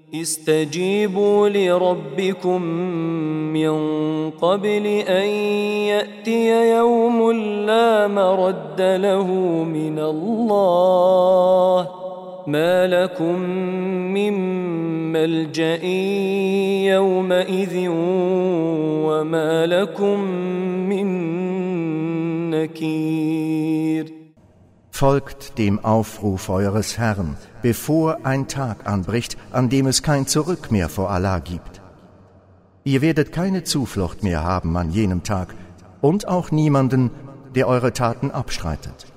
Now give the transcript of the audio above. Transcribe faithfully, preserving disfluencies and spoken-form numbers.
استجيبوا لربكم من قبل أن يأتي يوم لا مرد له من الله ما لكم من ملجأ يومئذ وما لكم من نكير. Folgt dem Aufruf eures Herrn, bevor ein Tag anbricht, an dem es kein Zurück mehr vor Allah gibt. Ihr werdet keine Zuflucht mehr haben an jenem Tag und auch niemanden, der eure Taten abstreitet.